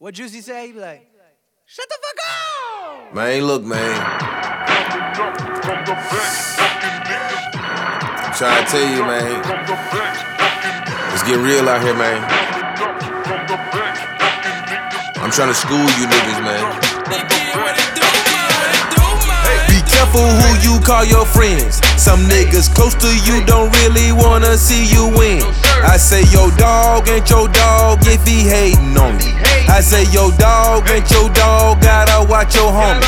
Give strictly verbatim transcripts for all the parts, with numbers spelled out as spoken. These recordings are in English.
What Juicy say? He be like, shut the fuck up! Man, look, man. I'm trying to tell you, man. Let's get real out here, man. I'm trying to school you niggas, man. Be careful who you call your friends. Some niggas close to you don't really wanna see you win. I say your dog ain't your dog if he hating on you. I say your dog ain't your dog, gotta watch your homies.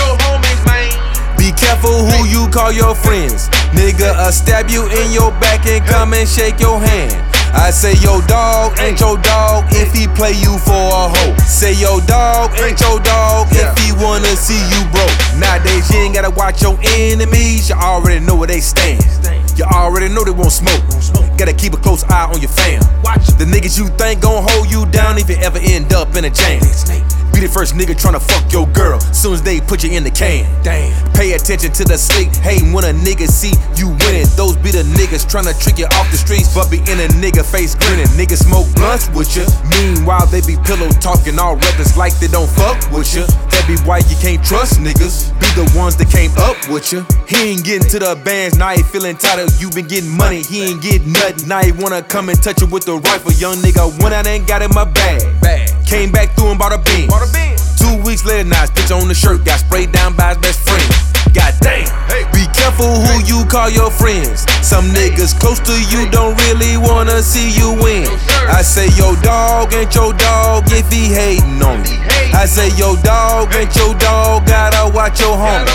Be careful who you call your friends. Nigga, I'll stab you in your back and come and shake your hand. I say your dog ain't your dog if he play you for a hoe. Say your dog ain't your dog if he wanna see you broke. Nowadays you ain't gotta watch your enemies, you already know where they stand. You already know they won't smoke. Gotta keep a close eye on your fam. The niggas you think gon' hold you down if you ever end up in a jam. Be the first nigga tryna fuck your girl soon as they put you in the can. Damn. Pay attention to the slick hating when a nigga see you winning. Those be the niggas tryna trick you off the streets, but be in a nigga face grinning. Niggas smoke blunts with ya. Meanwhile they be pillow talking all reckless like they don't fuck with ya. That be why you can't trust niggas. Be the ones that came up with ya. He ain't getting to the bands, now he feeling tired. You been getting money, he ain't getting nothing. Now he wanna come and touch you with the rifle. Young nigga went out and got in my bag. Came back through and bought a bean. Two weeks later, now his picture on the shirt got sprayed down by his best friend. God damn. Be careful who you call your friends. Some niggas close to you don't really wanna see you win. I say your dog ain't your dog if he hating on you. I say your dog ain't your dog, gotta watch your homies.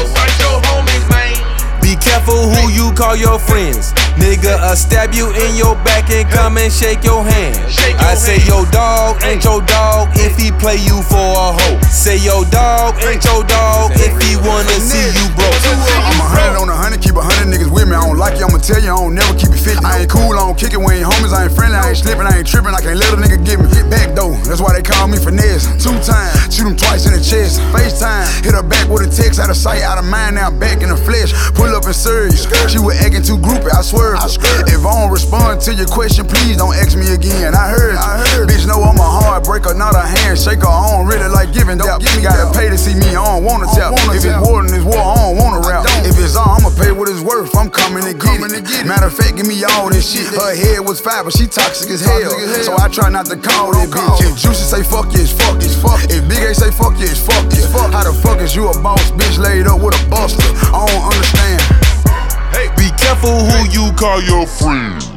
Be careful who you call your friends. Nigga, I'll stab you in your back and come and shake your hand. I say your dog ain't your dog if he play you for a hoe. Say your dog ain't your dog if he wanna see you broke. I'm a hundred on a hundred, keep a hundred niggas with me. I don't like you, I'ma tell you, I don't never keep it fifty. I ain't cool, I don't kick it, we ain't homies, I ain't friendly, I ain't slipping, I ain't tripping, I can't let a nigga get me. Hit back though, that's why they call me finesse. Two times, shoot him twice in the chest. FaceTime, hit her back with a text, out of sight, out of mind, now back in the flesh. Pull up and serve you. She was acting too groupie, I swear. I if I don't respond to your question, please don't ask me again. I heard, I heard. Bitch know I'm a heartbreaker, not a handshaker. I don't really like giving dap. Gotta pay to see me, I don't wanna tap. If it's war, then it's war, I don't wanna rap. If it's all, I'ma pay what it's worth. I'm coming to get it. Matter of fact, give me all this shit. Her head was fire, but she toxic as hell. So I try not to call that bitch. If Juicy say fuck you, it's fuck, it's fuck. If Big A say fuck you, it's fuck, it's fuck. How the fuck is you a boss bitch laid up with a buster? I don't understand. Be careful who you call your friends.